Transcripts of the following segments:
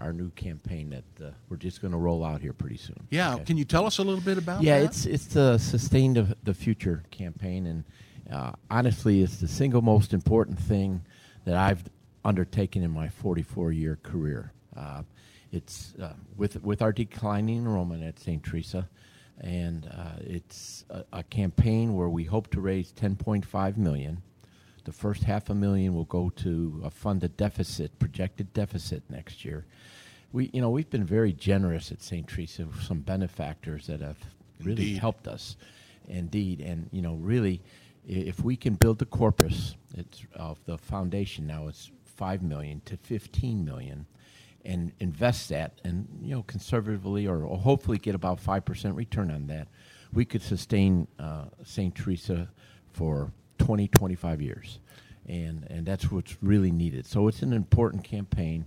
our new campaign that we're just going to roll out here pretty soon. Yeah, okay? Can you tell us a little bit about Yeah, that? it's the Sustain the Future campaign, and honestly, it's the single most important thing that I've undertaken in my 44-year career. It's with our declining enrollment at St. Teresa, and it's a campaign where we hope to raise $10.5 million. The first $500,000 will go to fund a projected deficit next year. We've been very generous at St. Teresa with some benefactors that have really helped us, indeed. And really, if we can build the corpus, of the foundation now, it's $5 million to $15 million, and invest that, and conservatively or hopefully get about 5% return on that, we could sustain St. Teresa for 20, 25 years, and that's what's really needed. So it's an important campaign.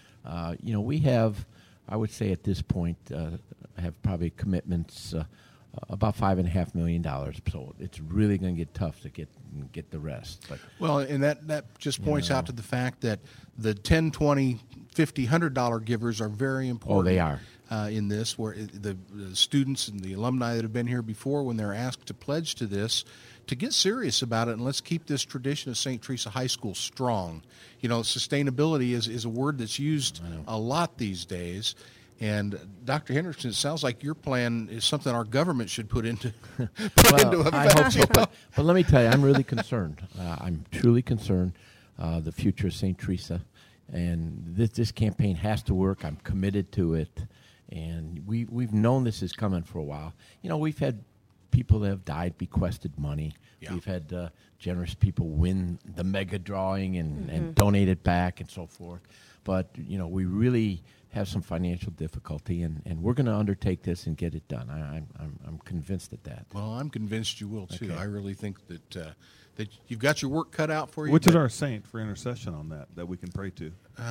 We have, I would say at this point, have probably commitments about $5.5 million. So it's really going to get tough to get the rest. But, well, and that just points out to the fact that the $10, $20, $50, $100 givers are very important. Oh, they are. In this, where the students and the alumni that have been here before, when they're asked to pledge to this, to get serious about it, and let's keep this tradition of St. Teresa High School strong. Sustainability is a word that's used a lot these days. And Dr. Hendrickson, it sounds like your plan is something our government should put into effect. I hope so. But let me tell you, I'm really concerned. I'm truly concerned. The future of St. Teresa, and this campaign has to work. I'm committed to it. And we've known this is coming for a while. We've had people that have died, bequested money. Yeah. We've had generous people win the mega drawing and donate it back and so forth. But, we really have some financial difficulty, and we're going to undertake this and get it done. I'm convinced of that. Well, I'm convinced you will, too. Okay. I really think that you've got your work cut out for you. Which is our saint for intercession on that we can pray to?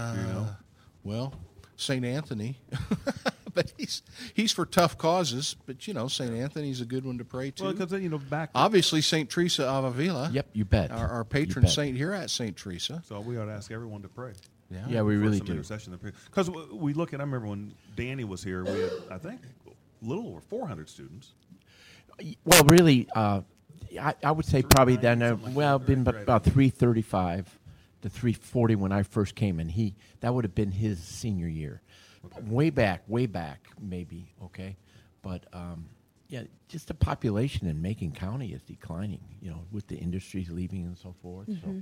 Well, St. Anthony. But he's for tough causes. But St. Anthony's a good one to pray to. Well, because back obviously St. Teresa of Avila. Yep, you bet. Our patron saint here at St. Teresa. So we ought to ask everyone to pray. Yeah, we really do. Intercession, because we look at. I remember when Danny was here, we had I think a little over 400 students. Well, really, I would say probably then. Been about 335 to 340 when I first came, and that would have been his senior year. Okay. Way back, maybe, okay? But, just the population in Macon County is declining, with the industries leaving and so forth. Mm-hmm.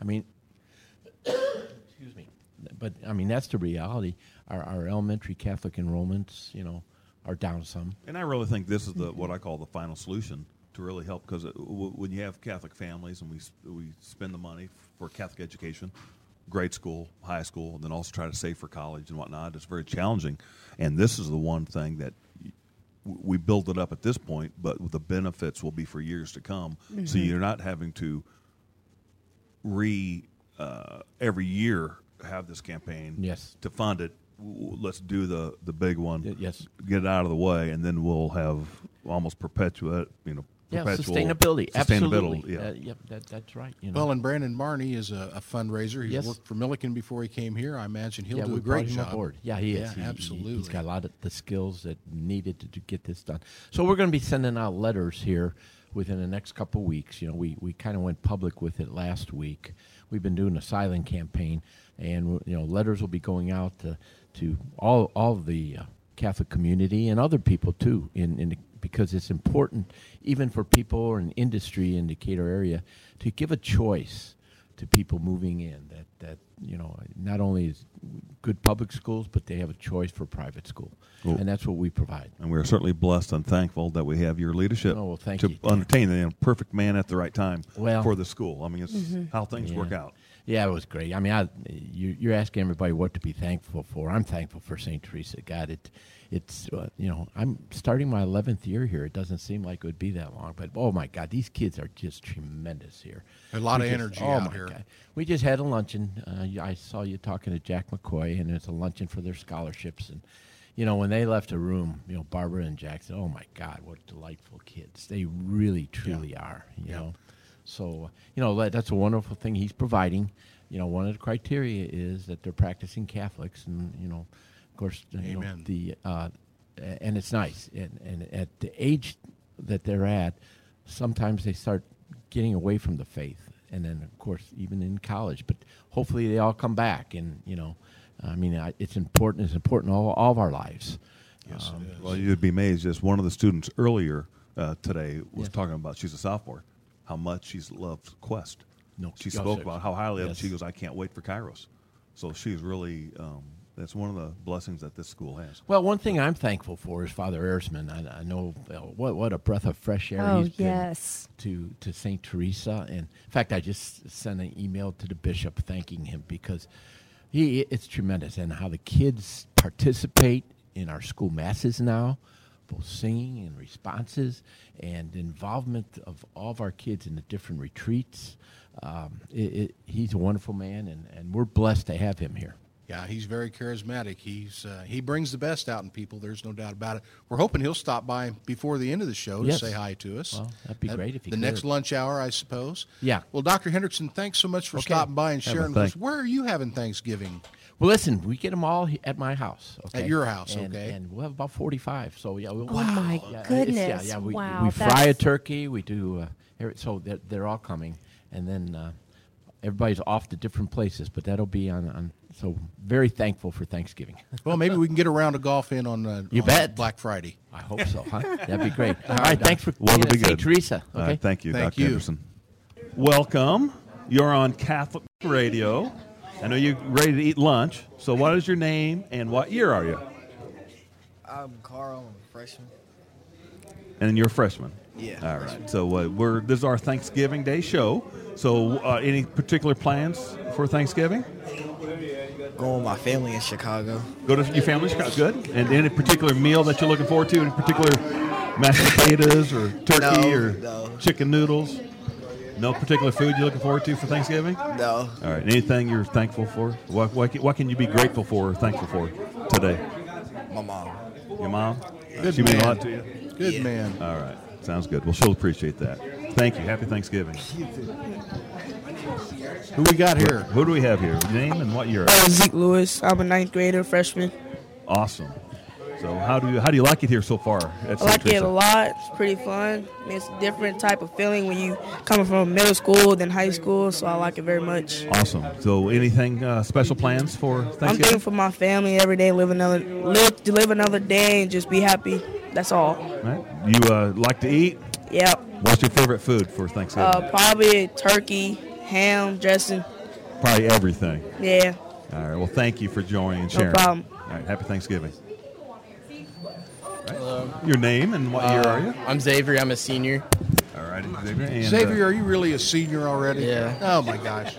So, excuse me. But, that's the reality. Our elementary Catholic enrollments, are down some. And I really think this is what I call the final solution to really help, because when you have Catholic families and we spend the money for Catholic education, grade school, high school, and then also try to save for college and whatnot, it's very challenging. And this is the one thing that we build it up at this point, but the benefits will be for years to come. Mm-hmm. So you're not having to every year have this campaign to fund it. Let's do the big one. Yes. Get it out of the way, and then we'll have almost perpetual. Sustainability. Absolutely. Yeah. That's right. Well, and Brandon Barney is a fundraiser. He's worked for Milliken before he came here. I imagine he'll do a great job. Aboard. Yeah, he is. Absolutely. He's got a lot of the skills that needed to get this done. So we're going to be sending out letters here within the next couple of weeks. We kind of went public with it last week. We've been doing a silent campaign, and letters will be going out to all the Catholic community and other people too because it's important even for people in industry in Decatur area to give a choice to people moving in that not only is good public schools, but they have a choice for private school. Well, and that's what we provide. And we're certainly blessed and thankful that we have your leadership thank you. Entertain the perfect man at the right time for the school. It's how things work out. Yeah, it was great. You're asking everybody what to be thankful for. I'm thankful for St. Teresa. God, it's I'm starting my 11th year here. It doesn't seem like it would be that long, but oh my God, these kids are just tremendous here. A lot of energy out here. God. We just had a luncheon. I saw you talking to Jack McCoy, and it's a luncheon for their scholarships. And when they left the room, Barbara and Jack said, "Oh my God, what delightful kids! They really, truly are." You know. So, that's a wonderful thing he's providing. One of the criteria is that they're practicing Catholics, and, Of course, Amen. And it's nice. And at the age that they're at, sometimes they start getting away from the faith. And then, of course, even in college. But hopefully they all come back. And, it's important. It's important in all of our lives. Yes, it is. Well, you'd be amazed. Just one of the students earlier today was talking about, she's a sophomore, how much she's loved Quest. She spoke about how highly of it. She goes, I can't wait for Kairos. So she's really, that's one of the blessings that this school has. Well, one thing I'm thankful for is Father Erzman. I know what a breath of fresh air he's been to St. Teresa. And in fact, I just sent an email to the bishop thanking him because it's tremendous. And how the kids participate in our school masses now, both singing and responses, and the involvement of all of our kids in the different retreats. He's a wonderful man, and we're blessed to have him here. Yeah, he's very charismatic. He brings the best out in people. There's no doubt about it. We're hoping he'll stop by before the end of the show to say hi to us. Well, that'd be great if he could. The next lunch hour, I suppose. Yeah. Well, Dr. Hendrickson, thanks so much for stopping by and sharing with us. Where are you having Thanksgiving? Well, listen, we get them all at my house. Okay? At your house, and we'll have about 45. So yeah, my goodness! We fry a turkey. We do so they're all coming, and then everybody's off to different places. But that'll be on. So very thankful for Thanksgiving. Well, maybe we can get a round of golf in on Black Friday. I hope so. Huh? That'd be great. All right, thanks for being at St. Teresa. Okay, thank you, Dr. Henderson. Welcome. You're on Catholic Radio. I know you're ready to eat lunch. So what is your name and what year are you? I'm Carl. I'm a freshman. And you're a freshman? Yeah. All right. So this is our Thanksgiving Day show. So any particular plans for Thanksgiving? Going with my family in Chicago. Go to your family in Chicago. Good. And any particular meal that you're looking forward to? Any particular mashed potatoes or turkey or chicken noodles? No particular food you're looking forward to for Thanksgiving? No. All right. Anything you're thankful for? What can you be grateful for or thankful for today? My mom. Your mom? Good she man. mean a lot to you? Good man. All right. Sounds good. Well, she'll appreciate that. Thank you. Happy Thanksgiving. Who we got here? Who do we have here? Name and what year? Zeke Lewis. I'm a 9th grader, freshman. Awesome. So how do you like it here so far at St. I like Teresa? it a lot. It's pretty fun. I mean, it's a different type of feeling when you coming from middle school than high school, so I like it very much. Awesome. So anything special plans for Thanksgiving? I'm thankful for my family every day, live another day and just be happy. That's all. Right. You like to eat? Yep. What's your favorite food for Thanksgiving? Probably turkey, ham, dressing. Probably everything. Yeah. All right. Well, thank you for joining and sharing. No problem. All right. Happy Thanksgiving. Hello. Your name and what year are you? I'm Xavier. I'm a senior. All right, Xavier. And, Xavier, are you really a senior already? Yeah. Oh, my gosh.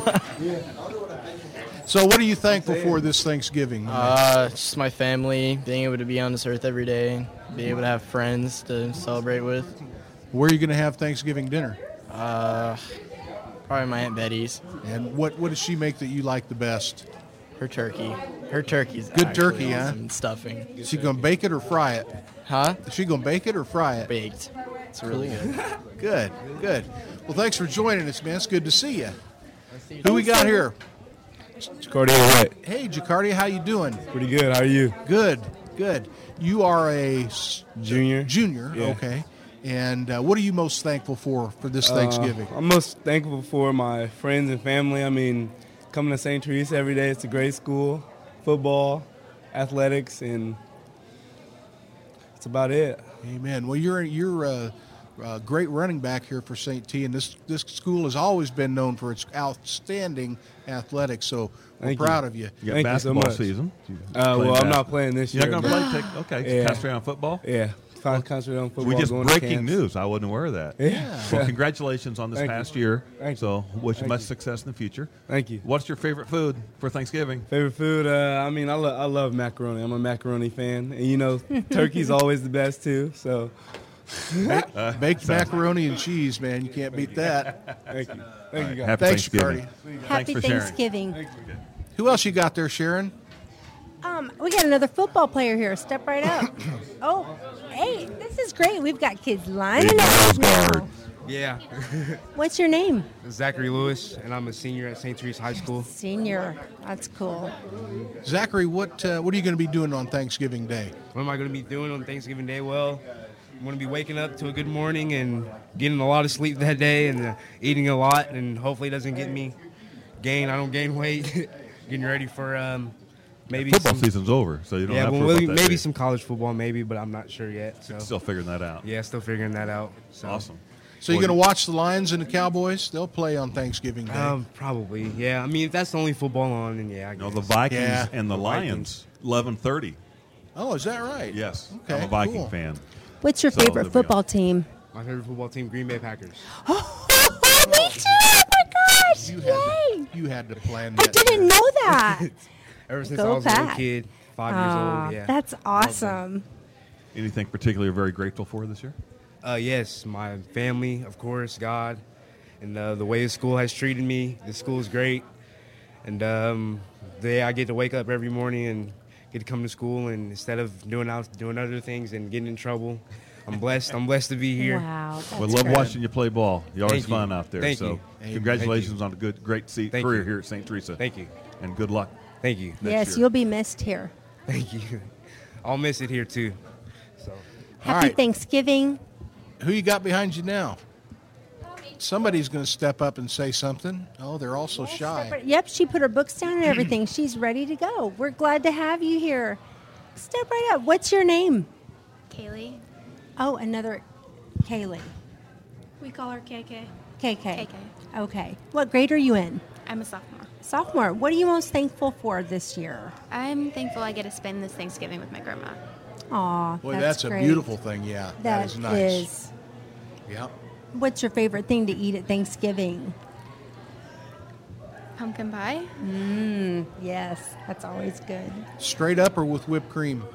So what are you thankful for this Thanksgiving? Just my family, being able to be on this earth every day, be able to have friends to celebrate with. Where are you going to have Thanksgiving dinner? Probably my Aunt Betty's. And what does she make that you like the best? Her turkey. Her turkey's good turkey, huh? And stuffing. Is she going to bake it or fry it? Huh? Is she going to bake it or fry it? Baked. It's really good. Good. Well, thanks for joining us, man. It's good to see you. Who we got here? Jacardia White. Hey, Jacardia, how you doing? Pretty good. How are you? Good. You are a junior. Yeah. Okay. And what are you most thankful for this Thanksgiving? I'm most thankful for my friends and family. I mean, coming to St. Teresa every day, it's a great school. Football, athletics, and that's about it. Amen. Well, you're a great running back here for St. T, and this school has always been known for its outstanding athletics, so we're proud of you. You got basketball season. Well, I'm not playing this year. You're not going to play? Okay. Yeah. Concentrate on football? Yeah. Concentrate on football. We just breaking news. I wasn't aware of that. Yeah. Well, congratulations on this past year. Thank you. So wish you much success in the future. Thank you. What's your favorite food for Thanksgiving? Favorite food? I love macaroni. I'm a macaroni fan. And, turkey's always the best, too. So baked macaroni and cheese, man. You can't beat that. Thank you. Thank you, guys. Happy Thanksgiving. Happy Thanksgiving. Who else you got there, Sharon? We got another football player here. Step right up. Oh, hey, this is great. We've got kids lining up now. Yeah. What's your name? Zachary Lewis, and I'm a senior at St. Teresa High School. Senior. That's cool. Zachary, what are you going to be doing on Thanksgiving Day? What am I going to be doing on Thanksgiving Day? Well, I'm going to be waking up to a good morning and getting a lot of sleep that day and eating a lot, and hopefully it doesn't get me I don't gain weight. Getting ready for maybe football season's over, so you don't have to worry about that maybe day. some college football, maybe, but I'm not sure yet. So. Still figuring that out. Yeah, still figuring that out. So. Awesome. So you're going to watch the Lions and the Cowboys? They'll play on Thanksgiving Day. Probably, yeah. I mean, if that's the only football on, then yeah, I guess. No, the Vikings and the Lions, 11:30. Oh, is that right? Yes. Okay, I'm a Viking cool. fan. What's your favorite football team? My favorite football team, Green Bay Packers. Oh, me too! Oh my gosh! Yay! You had to plan I that. didn't know that. Ever since Go I was a little Pack. kid, 5 years old, yeah. That's awesome. Anything particularly you're very grateful for this year? Yes, my family, of course, God, and the way the school has treated me. The school is great, and I get to wake up every morning and get to come to school, and instead of doing other things and getting in trouble, I'm blessed. I'm blessed to be here. Wow, We love watching you play ball. You're always fun out there. Thank so you. congratulations on a great career here at St. Teresa. Thank you. And good luck. Thank you. Yes, you'll be missed here. Thank you. I'll miss it here too. So Happy Thanksgiving. Who you got behind you now? Somebody's going to step up and say something. Oh, they're all so shy. Yep, she put her books down and everything. She's ready to go. We're glad to have you here. Step right up. What's your name? Kaylee. Oh, another Kaylee. We call her KK. KK. Okay. What grade are you in? I'm a sophomore. Sophomore. What are you most thankful for this year? I'm thankful I get to spend this Thanksgiving with my grandma. Aw, Boy, that's a great. beautiful thing. Yeah, that is nice. Is. Yeah. What's your favorite thing to eat at Thanksgiving? Pumpkin pie. Yes, that's always good. Straight up or with whipped cream?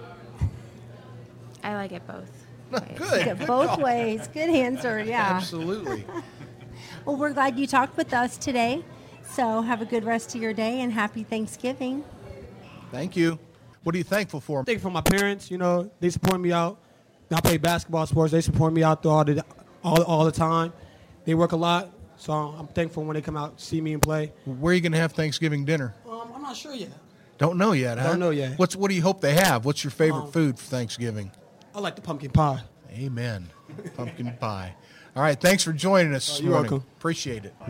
I like it both. Good. Both ways. Good answer, yeah. Absolutely. Well, we're glad you talked with us today. So have a good rest of your day and happy Thanksgiving. Thank you. What are you thankful for? Thankful for my parents. You know, they support me out. I play basketball sports. They support me out through all the time. They work a lot, so I'm thankful when they come out to see me and play. Where are you going to have Thanksgiving dinner? I'm not sure yet. Don't know yet, huh? Don't know yet. What do you hope they have? What's your favorite food for Thanksgiving? I like the pumpkin pie. Amen. Pumpkin pie. All right, thanks for joining us this You're morning. welcome. Appreciate it.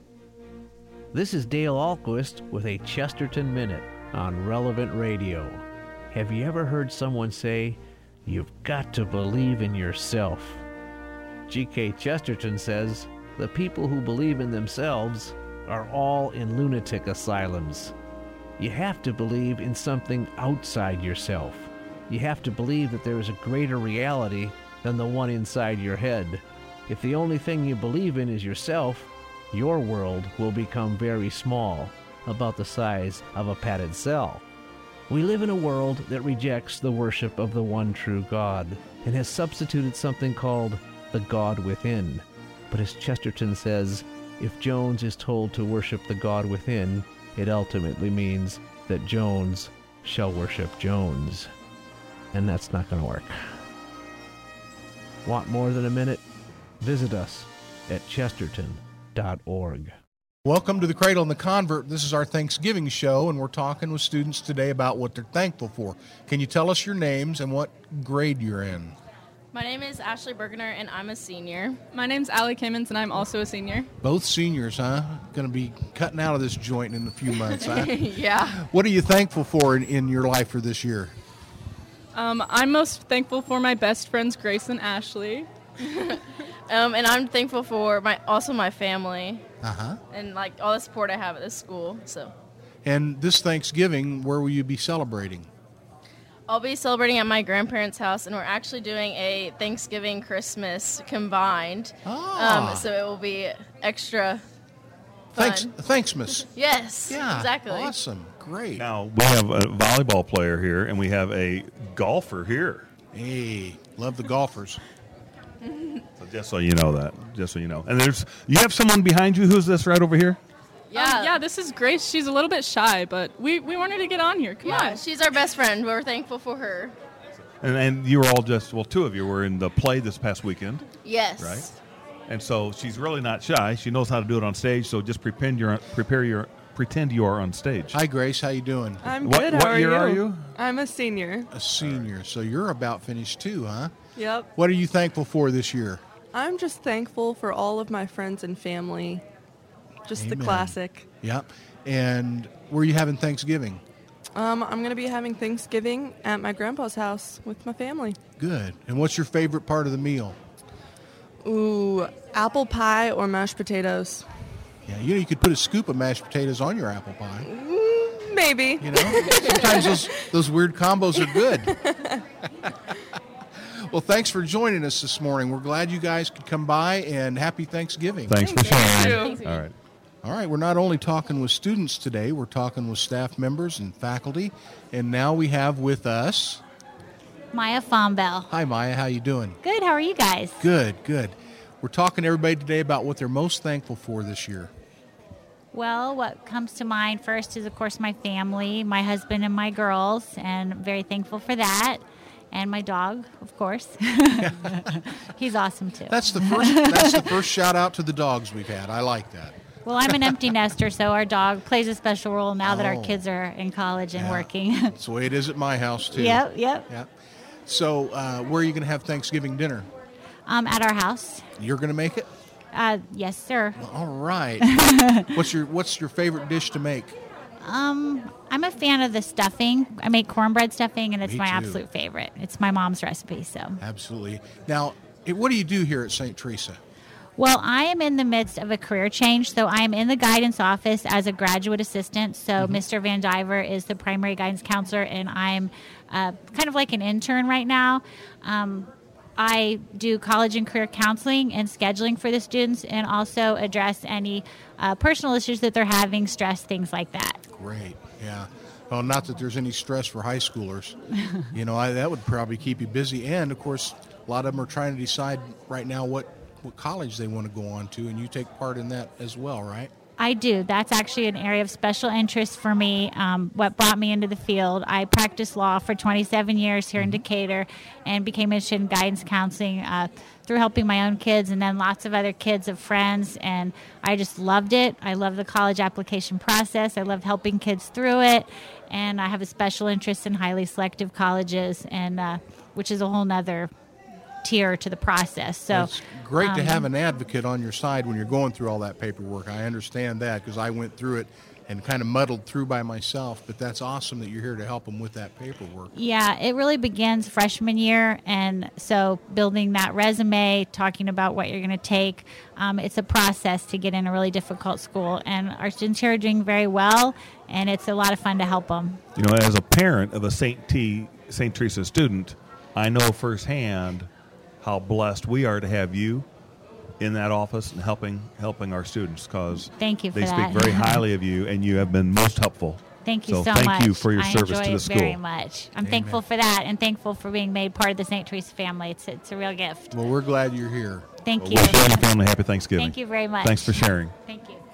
This is Dale Ahlquist with a Chesterton Minute on Relevant Radio. Have you ever heard someone say, "You've got to believe in yourself"? G.K. Chesterton says, the people who believe in themselves are all in lunatic asylums. You have to believe in something outside yourself. You have to believe that there is a greater reality than the one inside your head. If the only thing you believe in is yourself, your world will become very small, about the size of a padded cell. We live in a world that rejects the worship of the one true God and has substituted something called the God within. But as Chesterton says, if Jones is told to worship the God within, it ultimately means that Jones shall worship Jones. And that's not going to work. Want more than a minute? Visit us at chesterton.org. Welcome to the Cradle and the Convert. This is our Thanksgiving show, and we're talking with students today about what they're thankful for. Can you tell us your names and what grade you're in? My name is Ashley Bergener, and I'm a senior. My name's Allie Kimmons, and I'm also a senior. Both seniors, huh? Going to be cutting out of this joint in a few months, huh? Yeah. What are you thankful for in your life for this year? I'm most thankful for my best friends, Grace and Ashley. And I'm thankful for my family. Uh-huh. And like all the support I have at this school. So. And this Thanksgiving, where will you be celebrating? I'll be celebrating at my grandparents' house, and we're actually doing a Thanksgiving Christmas combined. So it will be extra fun. Thanksmas. Yes. Yeah. Exactly. Awesome. Great. Now, we have a volleyball player here, and we have a golfer here. Hey, love the golfers. So just so you know that. Just so you know. And you have someone behind you. Who's this right over here? Yeah, this is Grace. She's a little bit shy, but we want her to get on here. Come on. She's our best friend. We're thankful for her. And you were all two of you were in the play this past weekend. Yes. Right? And so she's really not shy. She knows how to do it on stage. So just pretend you are on stage. Hi, Grace. How you doing? I'm good. How What year are you? I'm a senior. A senior. So you're about finished too, huh? Yep. What are you thankful for this year? I'm just thankful for all of my friends and family. Just the Amen. classic. Yep. And where are you having Thanksgiving? I'm going to be having Thanksgiving at my grandpa's house with my family. Good. And what's your favorite part of the meal? Ooh, apple pie or mashed potatoes. Yeah, you could put a scoop of mashed potatoes on your apple pie. Maybe. Sometimes those weird combos are good. Well, thanks for joining us this morning. We're glad you guys could come by, and happy Thanksgiving. Thanks for sharing. All right. All right, we're not only talking with students today, we're talking with staff members and faculty, and now we have with us Maya Fombell. Hi, Maya. How you doing? Good. How are you guys? Good, good. We're talking to everybody today about what they're most thankful for this year. Well, what comes to mind first is, of course, my family, my husband and my girls, and I'm very thankful for that. And my dog, of course. He's awesome, too. That's the first shout-out to the dogs we've had. I like that. Well, I'm an empty nester, so our dog plays a special role now that our kids are in college and working. That's the way it is at my house, too. Yep. So where are you going to have Thanksgiving dinner? At our house. You're going to make it? Yes, sir. All right. What's your favorite dish to make? I'm a fan of the stuffing. I make cornbread stuffing, and it's Me my too. absolute favorite. It's my mom's recipe, so. Absolutely. Now, what do you do here at St. Teresa? Well, I am in the midst of a career change, so I am in the guidance office as a graduate assistant. So Mr. Van Diver is the primary guidance counselor, and I'm kind of like an intern right now. I do college and career counseling and scheduling for the students, and also address any personal issues that they're having, stress, things like that. Great, yeah. Well, not that there's any stress for high schoolers. That would probably keep you busy. And, of course, a lot of them are trying to decide right now what college they want to go on to, and you take part in that as well, right? I do. That's actually an area of special interest for me, what brought me into the field. I practiced law for 27 years here in Decatur and became interested in guidance counseling through helping my own kids and then lots of other kids of friends, and I just loved it. I love the college application process. I loved helping kids through it, and I have a special interest in highly selective colleges, and which is a whole nother tier to the process. So it's great to have an advocate on your side when you're going through all that paperwork. I understand that because I went through it and kind of muddled through by myself, but that's awesome that you're here to help them with that paperwork. Yeah, it really begins freshman year, and so building that resume, talking about what you're going to take, it's a process to get in a really difficult school, and our students here are doing very well, and it's a lot of fun to help them. As a parent of a St. Teresa student, I know firsthand how blessed we are to have you in that office and helping our students, because thank you for they that. speak very highly of you, and you have been most helpful. Thank you so thank much. you for your service to the school. I enjoy it very much. I'm thankful for that, and thankful for being made part of the St. Teresa family. It's a real gift. Well, we're glad you're here. Thank you. Wish you and your family happy Thanksgiving. Thank you very much. Thanks for sharing. Thank you.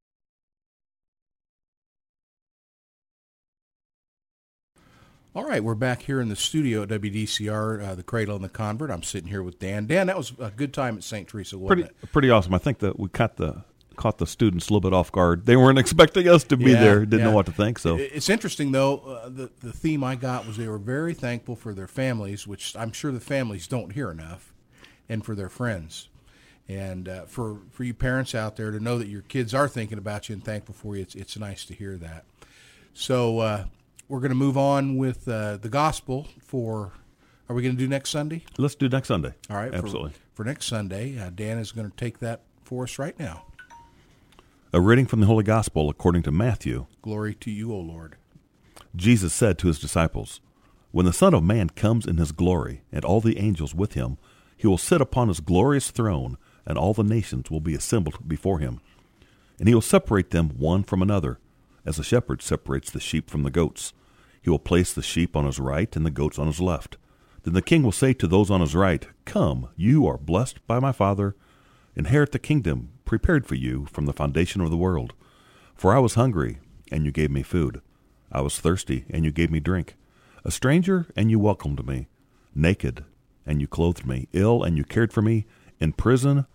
All right, we're back here in the studio at WDCR, the Cradle and the Convert. I'm sitting here with Dan. Dan, that was a good time at St. Teresa, wasn't it? Pretty awesome. I think that we caught the students a little bit off guard. They weren't expecting us to be there. Didn't know what to think. So it's interesting, though. The theme I got was they were very thankful for their families, which I'm sure the families don't hear enough, and for their friends. And for you parents out there to know that your kids are thinking about you and thankful for you, it's nice to hear that. So we're going to move on with the gospel for, are we going to do next Sunday? Let's do next Sunday. All right. Absolutely. For next Sunday, Dan is going to take that for us right now. A reading from the Holy Gospel according to Matthew. Glory to you, O Lord. Jesus said to his disciples, "When the Son of Man comes in his glory, and all the angels with him, he will sit upon his glorious throne, and all the nations will be assembled before him. And he will separate them one from another, as a shepherd separates the sheep from the goats. He will place the sheep on his right and the goats on his left. Then the king will say to those on his right, 'Come, you are blessed by my Father. Inherit the kingdom prepared for you from the foundation of the world. For I was hungry, and you gave me food. I was thirsty, and you gave me drink. A stranger, and you welcomed me. Naked, and you clothed me. Ill, and you cared for me. In prison,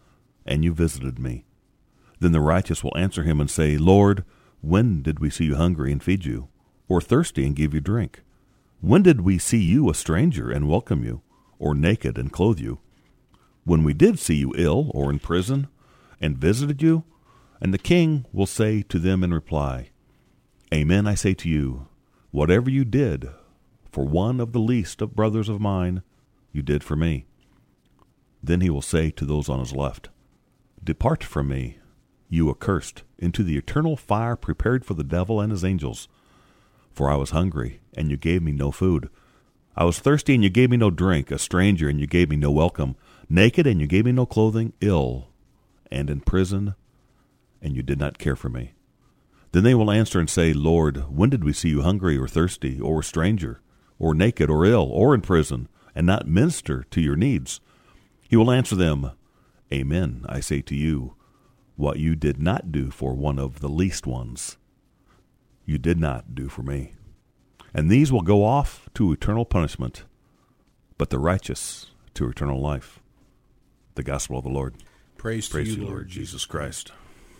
and you visited me. Then the righteous will answer him and say, Lord, when did we see you hungry and feed you, or thirsty and give you drink? When did we see you a stranger and welcome you, or naked and clothe you? When we did see you ill or in prison and visited you? And the king will say to them in reply, Amen, I say to you, whatever you did for one of the least of brothers of mine, you did for me. Then he will say to those on his left, Depart from me, you accursed, into the eternal fire prepared for the devil and his angels. For I was hungry, and you gave me no food. I was thirsty, and you gave me no drink, a stranger, and you gave me no welcome, naked, and you gave me no clothing, ill, and in prison, and you did not care for me. Then they will answer and say, Lord, when did we see you hungry or thirsty, or a stranger, or naked, or ill, or in prison, and not minister to your needs? He will answer them, Amen, I say to you, what you did not do for one of the least ones, you did not do for me. And these will go off to eternal punishment, but the righteous to eternal life. The gospel of the Lord. Praise to you, Lord Jesus Christ.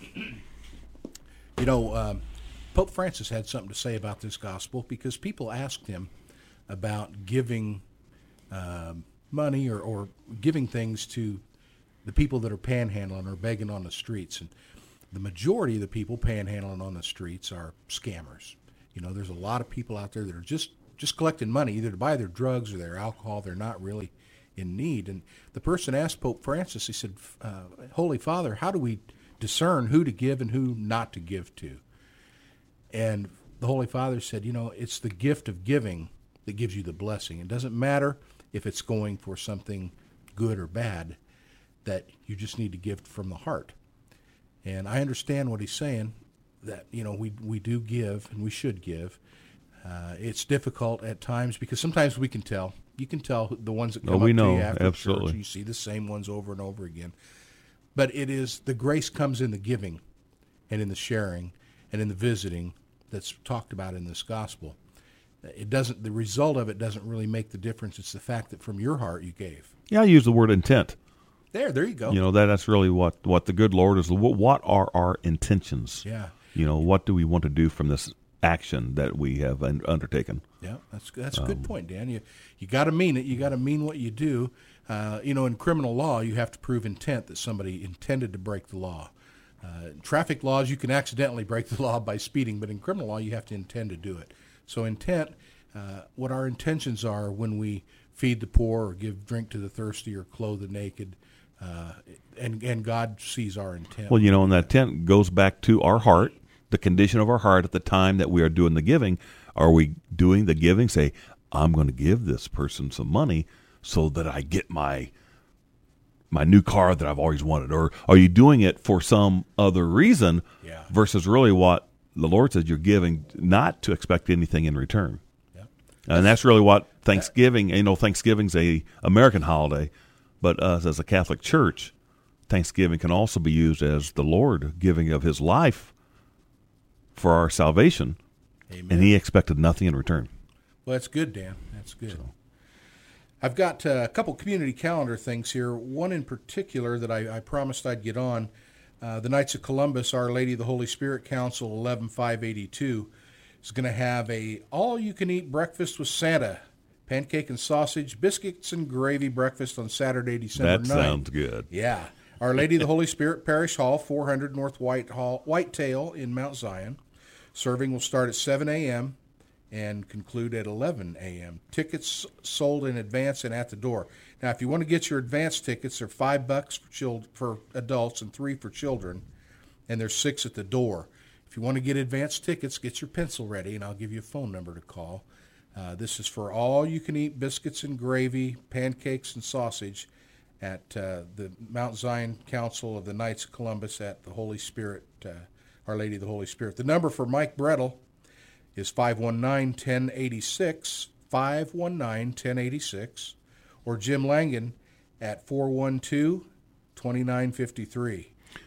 You know, Pope Francis had something to say about this gospel because people asked him about giving money or giving things to the people that are panhandling or begging on the streets. And the majority of the people panhandling on the streets are scammers. You know, there's a lot of people out there that are just collecting money either to buy their drugs or their alcohol. They're not really in need. And the person asked Pope Francis, he said, Holy Father, how do we discern who to give and who not to give to? And the Holy Father said, you know, it's the gift of giving that gives you the blessing. It doesn't matter if it's going for something good or bad, that you just need to give from the heart. And I understand what he's saying, that, you know, we do give and we should give. It's difficult at times because sometimes we can tell. You can tell the ones that come up to you after absolutely. church. You see the same ones over and over again. But it is, the grace comes in the giving and in the sharing and in the visiting that's talked about in this gospel. It doesn't, the result of it doesn't really make the difference. It's the fact that from your heart you gave. Yeah, I use the word intent. There you go. You know, that's really what the good Lord is. What are our intentions? Yeah. You know, what do we want to do from this action that we have undertaken? Yeah, that's a good point, Dan. You got to mean it. You got to mean what you do. You know, in criminal law, you have to prove intent, that somebody intended to break the law. Traffic laws, you can accidentally break the law by speeding, but in criminal law, you have to intend to do it. So intent, what our intentions are when we feed the poor or give drink to the thirsty or clothe the naked, and God sees our intent. Well, you know, and that intent goes back to our heart, the condition of our heart at the time that we are doing the giving. Are we doing the giving? Say, I'm going to give this person some money so that I get my new car that I've always wanted. Or are you doing it for some other reason versus really what the Lord says you're giving, not to expect anything in return? Yeah. And that's really what Thanksgiving, you know, Thanksgiving's a American holiday, but us as a Catholic Church, Thanksgiving can also be used as the Lord giving of his life for our salvation. Amen. And he expected nothing in return. Well, that's good, Dan. That's good. I've got a couple community calendar things here. One in particular that I promised I'd get on. The Knights of Columbus, Our Lady of the Holy Spirit Council, 11-582, is going to have a all-you-can-eat breakfast with Santa. Pancake and sausage, biscuits and gravy breakfast on Saturday, December 9th. That sounds good. Yeah. Our Lady of the Holy Spirit Parish Hall, 400 North Whitetail in Mount Zion. Serving will start at 7 a.m. and conclude at 11 a.m. Tickets sold in advance and at the door. Now, if you want to get your advance tickets, they're $5 for adults and $3 for children, and there's 6 at the door. If you want to get advance tickets, get your pencil ready, and I'll give you a phone number to call. This is for all-you-can-eat biscuits and gravy, pancakes and sausage at the Mount Zion Council of the Knights of Columbus at the Holy Spirit, Our Lady of the Holy Spirit. The number for Mike Brettel is 519-1086, 519-1086, or Jim Langan at 412-2953,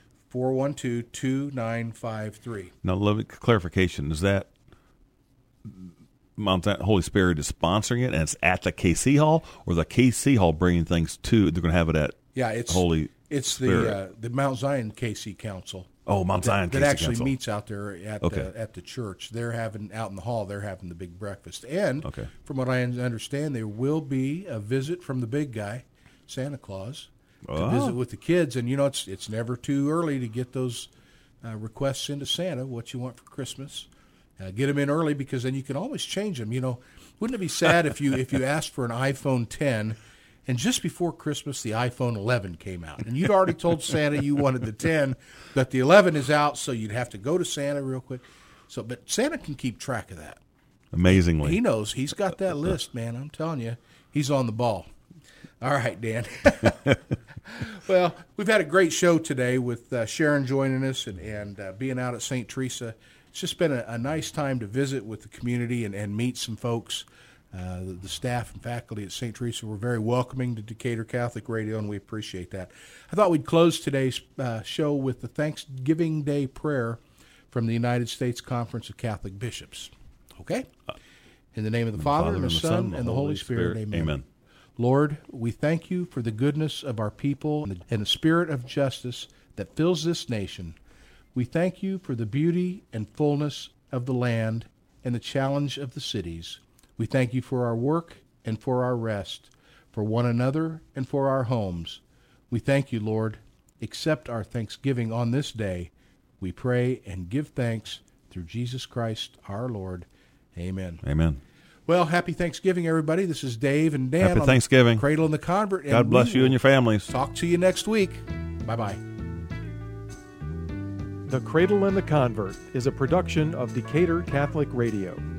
412-2953. Now, clarification, is that Mount Holy Spirit is sponsoring it, and it's at the KC Hall, or the KC Hall bringing things to? They're going to have it at it's Holy. It's Spirit? the Mount Zion KC Council. Oh, Mount Zion that KC actually Council. meets out there at the church. They're having out in the hall. They're having the big breakfast, and from what I understand, there will be a visit from the big guy, Santa Claus, to visit with the kids. And it's never too early to get those requests into Santa. What you want for Christmas? Get them in early, because then you can always change them. Wouldn't it be sad if you asked for an iPhone 10 and just before Christmas the iPhone 11 came out, and you'd already told Santa you wanted the 10, but the 11 is out, so you'd have to go to Santa real quick. But Santa can keep track of that. Amazingly, he knows. He's got that list, man. I'm telling you, he's on the ball. All right, Dan. Well, we've had a great show today with Sharon joining us and being out at St. Teresa. It's just been a nice time to visit with the community and meet some folks. The staff and faculty at St. Teresa were very welcoming to Decatur Catholic Radio, and we appreciate that. I thought we'd close today's show with the Thanksgiving Day prayer from the United States Conference of Catholic Bishops. Okay? In the name of the Father, and the Son, and the Holy Spirit. Amen. Lord, we thank you for the goodness of our people and the spirit of justice that fills this nation. We thank you for the beauty and fullness of the land and the challenge of the cities. We thank you for our work and for our rest, for one another and for our homes. We thank you, Lord. Accept our thanksgiving on this day. We pray and give thanks through Jesus Christ our Lord. Amen. Amen. Well, happy Thanksgiving, everybody. This is Dave and Dan. Happy Thanksgiving. Cradle and the Convert. And God bless you and your families. Talk to you next week. Bye-bye. The Cradle and the Convert is a production of Decatur Catholic Radio.